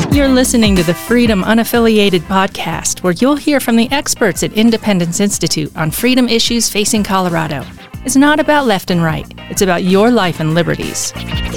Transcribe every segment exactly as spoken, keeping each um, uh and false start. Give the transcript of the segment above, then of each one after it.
You're listening to the Freedom Unaffiliated podcast, where you'll hear from the experts at Independence Institute on freedom issues facing Colorado. It's not about left and right. It's about your life and liberties.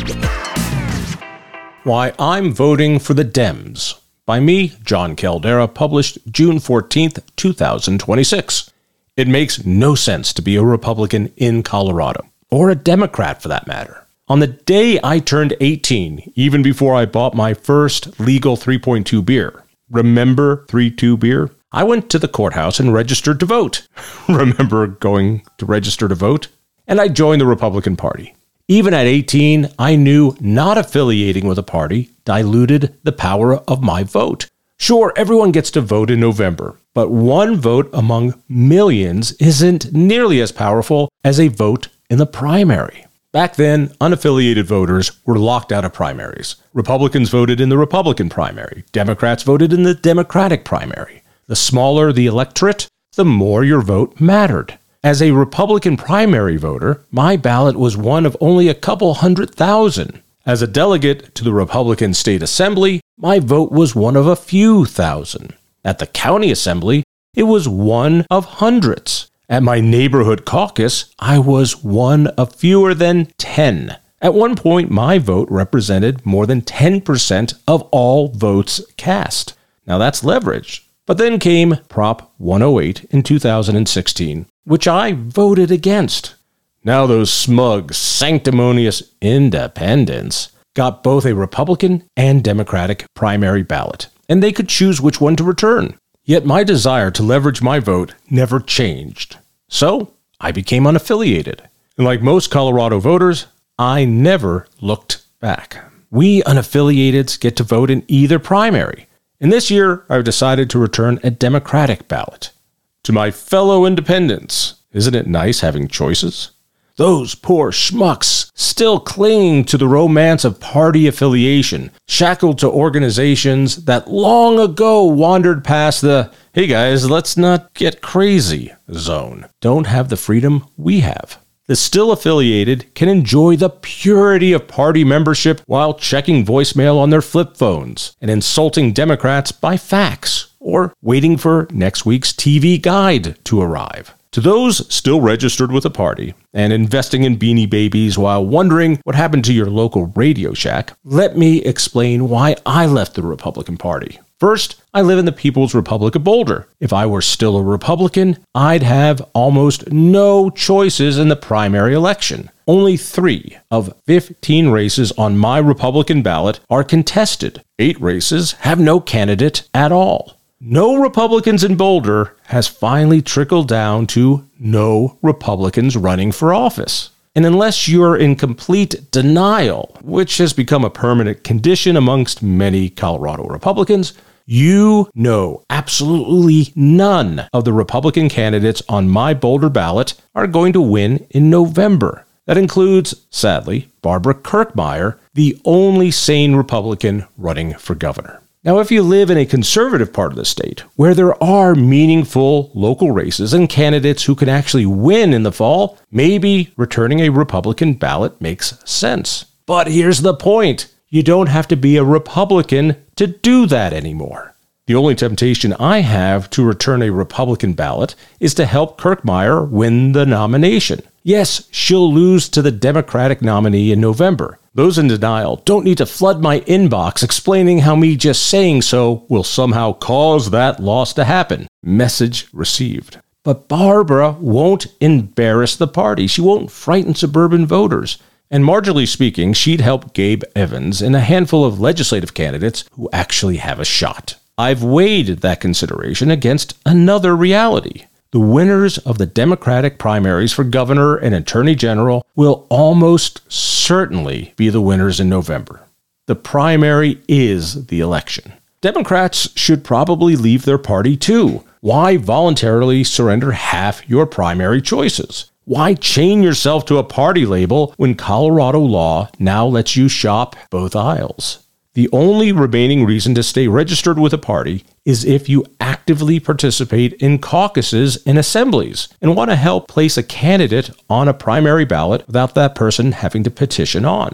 Why I'm Voting for the Dems, by me, John Caldera, published June fourteenth, twenty twenty-six. It makes no sense to be a Republican in Colorado, or a Democrat for that matter. On the day I turned eighteen, even before I bought my first legal three point two beer, remember three point two beer? I went to the courthouse and registered to vote. Remember going to register to vote? And I joined the Republican Party. Even at eighteen, I knew not affiliating with a party diluted the power of my vote. Sure, everyone gets to vote in November, but one vote among millions isn't nearly as powerful as a vote in the primary. Back then, unaffiliated voters were locked out of primaries. Republicans voted in the Republican primary. Democrats voted in the Democratic primary. The smaller the electorate, the more your vote mattered. As a Republican primary voter, my ballot was one of only a couple hundred thousand. As a delegate to the Republican State Assembly, my vote was one of a few thousand. At the county assembly, it was one of hundreds. At my neighborhood caucus, I was one of fewer than ten. At one point, my vote represented more than ten percent of all votes cast. Now that's leverage. But then came Prop one oh eight in two thousand sixteen, which I voted against. Now those smug, sanctimonious independents got both a Republican and Democratic primary ballot, and they could choose which one to return. Yet my desire to leverage my vote never changed. So I became unaffiliated. And like most Colorado voters, I never looked back. We unaffiliateds get to vote in either primary. And this year, I've decided to return a Democratic ballot. To my fellow independents, isn't it nice having choices? Those poor schmucks still clinging to the romance of party affiliation, shackled to organizations that long ago wandered past the, hey guys, let's not get crazy zone, don't have the freedom we have. The still affiliated can enjoy the purity of party membership while checking voicemail on their flip phones and insulting Democrats by fax or waiting for next week's T V guide to arrive. To those still registered with a party and investing in Beanie Babies while wondering what happened to your local Radio Shack, let me explain why I left the Republican Party. First, I live in the People's Republic of Boulder. If I were still a Republican, I'd have almost no choices in the primary election. Only three of fifteen races on my Republican ballot are contested. Eight races have no candidate at all. No Republicans in Boulder has finally trickled down to no Republicans running for office. And unless you're in complete denial, which has become a permanent condition amongst many Colorado Republicans, you know absolutely none of the Republican candidates on my Boulder ballot are going to win in November. That includes, sadly, Barbara Kirkmeyer, the only sane Republican running for governor. Now, if you live in a conservative part of the state, where there are meaningful local races and candidates who can actually win in the fall, maybe returning a Republican ballot makes sense. But here's the point. You don't have to be a Republican to do that anymore. The only temptation I have to return a Republican ballot is to help Kirkmeyer win the nomination. Yes, she'll lose to the Democratic nominee in November. Those in denial don't need to flood my inbox explaining how me just saying so will somehow cause that loss to happen. Message received. But Barbara won't embarrass the party. She won't frighten suburban voters. And marginally speaking, she'd help Gabe Evans and a handful of legislative candidates who actually have a shot. I've weighed that consideration against another reality. The winners of the Democratic primaries for governor and attorney general will almost certainly be the winners in November. The primary is the election. Democrats should probably leave their party too. Why voluntarily surrender half your primary choices? Why chain yourself to a party label when Colorado law now lets you shop both aisles? The only remaining reason to stay registered with a party is if you actively participate in caucuses and assemblies and want to help place a candidate on a primary ballot without that person having to petition on.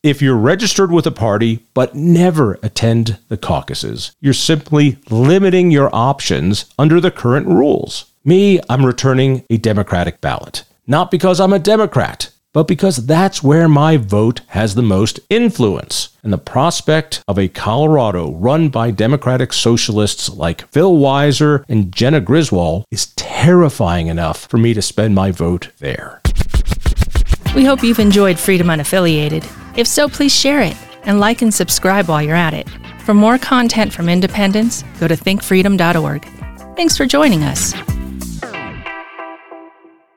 If you're registered with a party but never attend the caucuses, you're simply limiting your options under the current rules. Me, I'm returning a Democratic ballot. Not because I'm a Democrat, but because that's where my vote has the most influence. And the prospect of a Colorado run by Democratic socialists like Phil Weiser and Jena Griswold is terrifying enough for me to spend my vote there. We hope you've enjoyed Freedom Unaffiliated. If so, please share it and like and subscribe while you're at it. For more content from independents, go to think freedom dot org. Thanks for joining us.